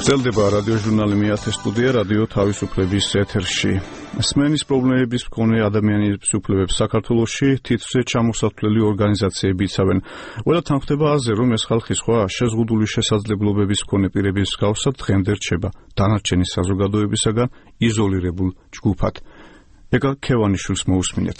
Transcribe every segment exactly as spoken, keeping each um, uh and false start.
გრძელდება რადიოჟურნალი მეათე სტუდია რადიო თავისუფლების ეთერში. სმენის პრობლემების მქონე ადამიანების უფლებებს საქართველოში თითზე ჩამოსათვლელი ორგანიზაციები იცავენ. ყველა თანხმდება აზე, რომ ეს ხალხი სხვა შეზღუდული შესაძლებლობების მქონე პირების მსგავსად დღემდე რჩება დანარჩენი საზოგადოებისაგან იზოლირებულ ჯგუფად. ეკა ქევანიშვილს მოусმინეთ.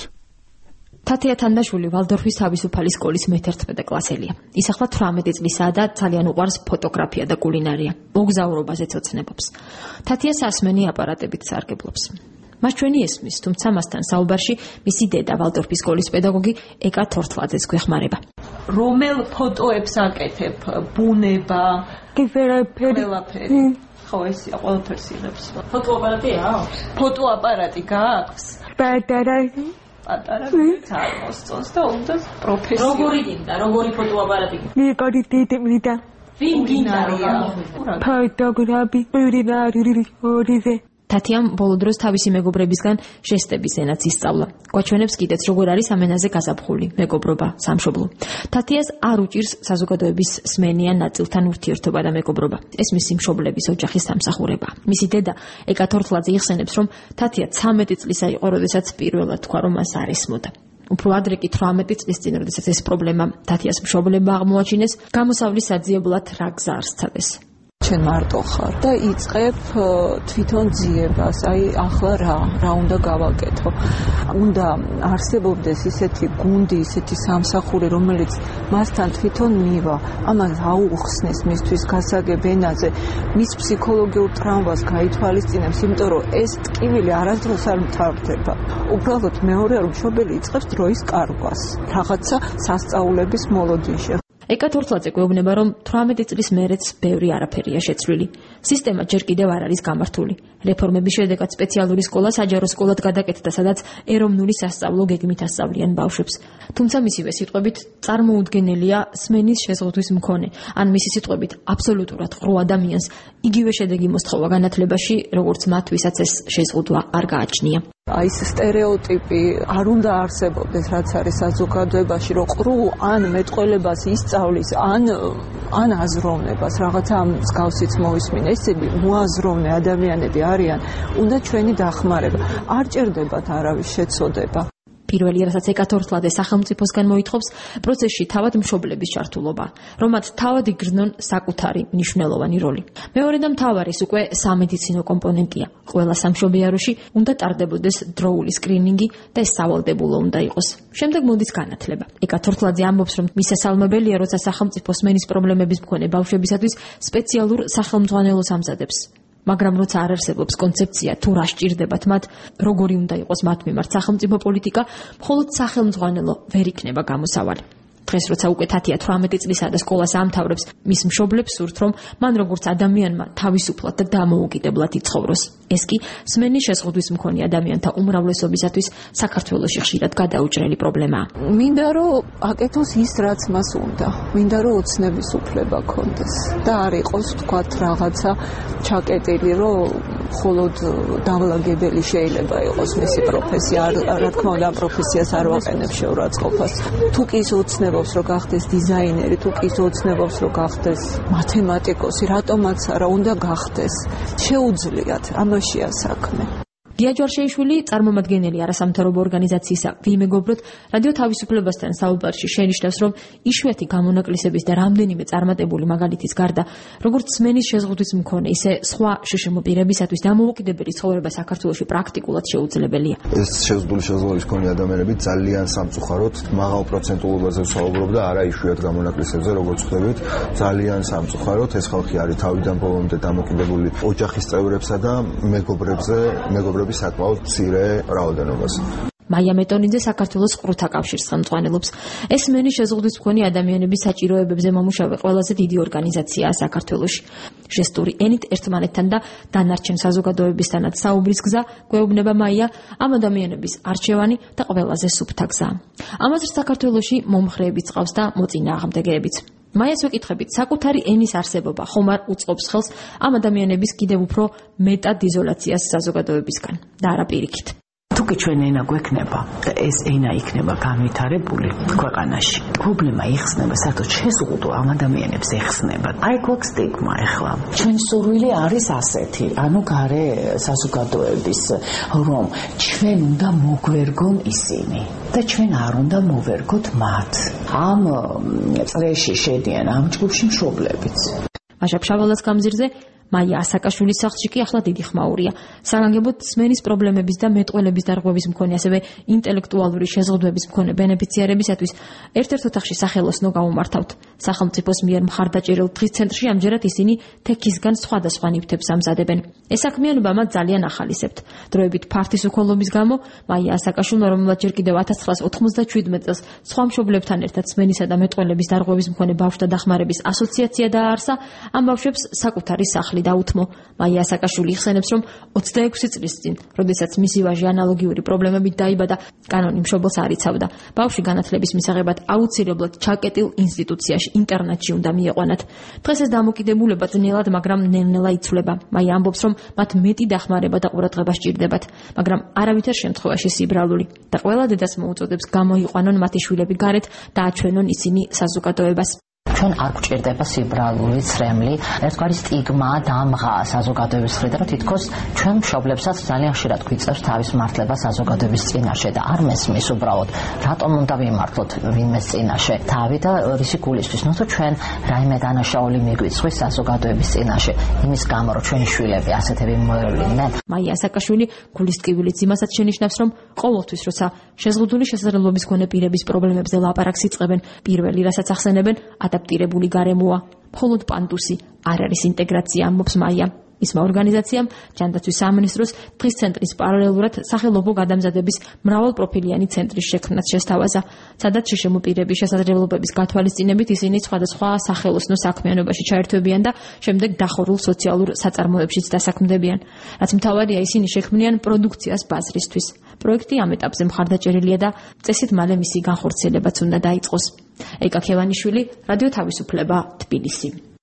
თათია თანდაშვილი ვალდორფის თავისუფალი სკოლის მეთერთმეტე კლასელია. ისახლა თვრამეტი წლისაა და ძალიან უყვარს ფოტოგრაფია და კულინარია. მოგზაურობაზეც ოცნებობს. თათია სასმენი აპარატებით სარგებლობს. მას ჩვენი ესმის, თუმცა მასთან საუბარში მისი დედა ვალდორფის სკოლის პედაგოგი ეკა თორთლაძეს გვეხმარება. რომელ ფოტოებს აკეთებ? ბუნება, ყველაფერი. ხო, ესია, ყველაფერს იღებს. ფოტოაპარატი აქვს? ფოტოაპარატი გააქვს? პატარა პატარა წარმოსწონს და უნდა პროფესია. როგორი გინდა, როგორი ფოტოაპარატი? მიყოდი დიდმიდა. ვინ გინდარია? ფოტოგრაფი, პირინარი, ორიზე. თათიამ ბოლო დროს თავისი მეგობრებისგან ჟესტების ენაც ისწავლა. გვაჩვენებს კიდეც როგორ არის ამ ენაზე გაზაფხული, მეგობრობა, სამშობლო. თათიას არ უჭირს საზოგადოების სმენიან ნაწილთან ურთიერთობა და მეგობრობა. ეს მისი მშობლების ოჯახის დამსახურება. მისი დედა ეკა თორთლაძე იხსენებს, რომ თათია ცამეტი წლისა იყო, როდესაც პირველად თქვა, რომ მას არ ესმოდა. უფრო ადრე კი თვრამეტი წლის წინ, როდესაც ეს პრობლემა თათიას მშობლებმა აღმოაჩინეს, გამოსავლის საძიებლად რა გზა არ სცადეს. ჩვენ მარტო ხარ და იწყებ თვითონ ძიებას, აი ახლა რა, რა უნდა გავაკეთო. უნდა არსებობდეს ისეთი გუნდი, ისეთი სამსახური, რომელიც მასთან თვითონ მივა, ამას აუხსნეს მისთვის გასაგებ ენაზე, მის ფსიქოლოგიურ ტრამვას გაითვალისწინებს, იმიტომ რომ ეს ტკივილი არასდროს არ მთავრდება. უბრალოდ მეორე რომ მშობელი იწყებს დროის კარგვას, რაღაცა სასწაულების მოლოდინში. ეკა თორთლაძე გვეუბნება, რომ თვრამეტი წლის მერეც ბევრი არაფერია შეცვლილი. სისტემა ჯერ კიდევ არ არის გამართული. რეფორმების შედეგად სპეციალური სკოლა საჯარო სკოლად გადაკეთდა, სადაც ეროვნული სასწავლო გეგმით ასწავლიან ბავშვებს. თუმცა მისივე სიტყვებით წარმოუდგენელია სმენის შეზღუდვის მქონე, ან მისი სიტყვებით აბსოლუტურად ყრუ ადამიანს იგივე შედეგი მოსთხოვა განათლებაში, როგორც მათ, ვისაც ეს შეზღუდვა არ გააჩნია. აი ეს სტერეოტიპი არ უნდა არსებობდეს, რაც არის საზოგადოებაში, რომ ყრუ ან მეტყველებას ისწავლის, ან ან აზროვნებას, რაღაცა ამ მსგავსიც მოვისმინე. ესები მოაზროვნე ადამიანები არიან, უნდა ჩვენი დახმარება. არ ჭირდებათ არავის შეცოდება. პირველი რასაც ეკა თორთლაძე სახელმწიფოსგან მოითხოვს, პროცესში თავად მშობლების ჩართულობა, რომ მათ თავად იგრძნონ საკუთარი მნიშვნელოვანი როლი. მეორე და მთავარის უკვე სამედიცინო კომპონენტია. ყველა სამშობიაროში უნდა ტარდებოდეს დროული სკრინინგი და ეს სავალდებულო უნდა იყოს. შემდეგ მოდის განათლება. ეკა თორთლაძე ამბობს, რომ მისასალმებელია, როცა სახელმწიფო სმენის პრობლემების მქონე ბავშვებისათვის სპეციალურ სახელმძღვანელოს ამზადებს. მაგრამ როცა არ არსებობს კონცეფცია, თუ რა სჭირდებათ მათ, როგორი უნდა იყოს მათ მიმართ სახელმწიფო პოლიტიკა, მხოლოდ სახელმძღვანელო ვერ იქნება გამოსავალი. დღეს როცა უკვე თათია თვრამეტი წლისა და სკოლას ამთავრებს, მის მშობლებს სურთ, რომ მან როგორც ადამიანმა თავისუფლად და დამოუკიდებლად იცხოვროს. ეს კი სმენის შეზღუდვის მქონე ადამიანთა უმრავლესობისათვის საქართველოში ხშირად გადაუჭრელი პრობლემაა. მინდა რომ აკეთოს ის, რაც მას უნდა. მინდა რომ ოცნების უფლება ქონდეს და არ იყოს თქვათ რაღაცა ჩაკეტილი, რომ მხოლოდ დამლაგებელი შეიძლება იყოს მისი პროფესია. რა თქმა უნდა, ამ პროფესიას არ ვაყენებ შეურაცხყოფას. თუ კი ის ოცნებობს რომ გახდეს დიზაინერი, თუ კი ის ოცნებობს რომ გახდეს მათემატიკოსი, რატომაც არა უნდა გახდეს. შეუძლიათ, ამაშია საქმე. გია ჯვარშეიშვილი, წარმომადგენელი არასამთავრობო ორგანიზაციისა ვიმეგობროთ, რადიო თავისუფლებასთან საუბარში შენიშნავს, რომ იშვიათი გამონაკლისების და რამდენიმე წარმატებული მაგალითის გარდა, როგორც სმენის შეზღუდვის მქონე, ისე სხვა შშმ პირებისათვის დამოუკიდებელი ცხოვრება საქართველოში პრაქტიკულად შეუძლებელია. ეს შეზღუდული შესაძლებლობის მქონე ადამიანები ძალიან სამწუხაროდ მაღალ პროცენტულობაზე ვსაუბრობ და არა იშვიათ გამონაკლისებზე, როგორც ხვდებით, ძალიან სამწუხაროდ ეს ხალხი არის თავიდან ბოლომდე დამოკიდებული ოჯახის წევრებსა და მეგობრებზე, მეგობრებს საკმაოდ მცირე რაოდენობას. მაია მეტონიძე საქართველოს ყრუთა კავშირს ხელმძღვანელობს. ეს სმენის შეზღუდვის მქონე ადამიანების საჭიროებებზე მომუშავე ყველაზე დიდი ორგანიზაციაა საქართველოში. ჟესტური ენით ერთმანეთთან და დანარჩენ საზოგადოებისთანაც საუბრის გზა, გვეუბნება მაია, ამ ადამიანების არჩევანი და ყველაზე სუფთა გზა. ამას საქართველოში მომხრეებიც ყავს და მოწინააღმდეგეებიც. მაიას ვეკითხებით, საკუთარი ენის არსებობა ხომ არ უწყობს ხელს ამ ადამიანების კიდევ უფრო მეტად იზოლაციას საზოგადოებისგან და არა პირიქით. თუკი ჩვენ ენა გვექნება და ეს ენა იქნება განვითარებული ქვეყანაში, პრობლემა იხსნება, საერთოდ შეზღუდვა ამ ადამიანებს ეხსნება. აი გვაქვს სტიგმა ახლა. ჩვენი სურვილი არის ასეთი, ანუ გარე საზოგადოების, რომ ჩვენ უნდა მოგვერგონ ისინი და ჩვენ არ უნდა მოვერგოთ მათ. ამ წრეში შედიან ამ ჯგუფში მშობლებიც. მაშა ფშაველას გამზირზე მაია ასაკაშვილის სახლში კი ახლა დიდი ხმაურია. საგანგებოდ სმენის პრობლემების და მეტყველების დარღვევის მქონე, ასევე ინტელექტუალური შეზღუდვების მქონე ბენეფიციარებისათვის ერთ-ერთ ოთახში სახელოსნო გაუმართავთ. სახელმწიფოს მიერ მხარდაჭერილ დღის ცენტრში ამჯერად ისინი თექისგან სხვადასხვა ნივთებს ამზადებენ. ეს საქმიანობა მათ ძალიან ახალისებთ. დროებით ფართის უქოლობის გამო მაია ასაკაშვილმა, რომელმაც ჯერ კიდევ ათას ცხრაას ოთხმოცდაშვიდმეტ წელს სხვა მშობლებთან ერთად სმენისა და მეტყველების დარღვევის მქონე ბავშვთა დახმარების ასოციაცია დააარსა, ამ ბავშვებს საკუთარი სახლი დაუთმო. მაია ასაკაშვილი იხსენებს, რომ ოცდაექვსი წლის წინ, როდესაც მისი ვაჟი ანალოგიური პრობლემებით დაიბადა, კანონი მშობელს არ იცავდა. ბავშვი განათლების მისაღებად აუცილებლად ჩაკეტილ ინსტიტუციაში, ინტერნატში უნდა მieყვანათ. დღეს ეს დამოკიდებულება ძნელად, მაგრამ ნელ-ნელა იცვლება. მაია ამბობს, რომ მათ მეტი დახმარება და ყურადღება სჭირდებათ, მაგრამ არავითარ შემთხვევაში სიბრალული. და ყველა დედას მოუწოდებს გამოიყვანონ მათი შვილები გარეთ და აჩვენონ ისინი საზოგადოებას. ჩვენ არ გვჭირდება სიბრალული ცრემლი, ერთგვარი სტიგმა დამღა საზოგადოების მხრიდან, რომ თითქოს ჩვენ მშობლებსაც ძალიან ხშირად გვიწევს თავის მართლება საზოგადოების წინაშე და არ მესმის უბრალოდ, რატომ უნდა ვიმართლოთ ვინმეს წინაშე თავი და რისი გულისთვის, ნუ თუ ჩვენ რაიმე დანაშაული მიგვიწვის საზოგადოების წინაშე, იმის გამო რომ ჩვენი შვილები ასეთები მოევლინენ. მაია ასაკაშვილი გულის ტკივილიც იმასაც შენიშნავს, რომ ყოველთვის როცა შეზღუდული შესაძლებლობის მქონე პირების პრობლემებზე ლაპარაკს იწყებენ, პირველი რასაც ახსენებენ ადაპტირებული გარემოა. მხოლოდ პანდუსი არ არის ინტეგრაცია, ამბობს მაია. მისმა ორგანიზაციამ ჯანდაცვის სამინისტროს დღის ცენტრის პარალელურად სახელობო გადამზადების მრავალპროფილიანი ცენტრის შექმნაც შესთავაზა, სადაც შშმ პირების შესაძლებლობების გათვალისწინებით ისინი სხვადასხვა სახელოსნო საქმიანობაში ჩაერთვებიან და შემდეგ დახურულ სოციალურ საწარმოებშიც დასაქმდებიან. რაც მთავარია, ისინი შექმნიან პროდუქციას ბაზრისთვის. პროექტი ამ ეტაპზე მხარდაჭერილია და წესით მალე მისი განხორციელებაც უნდა დაიწყოს. ეკა ქევანიშვილი, რადიო თავისუფლება, თბილისი.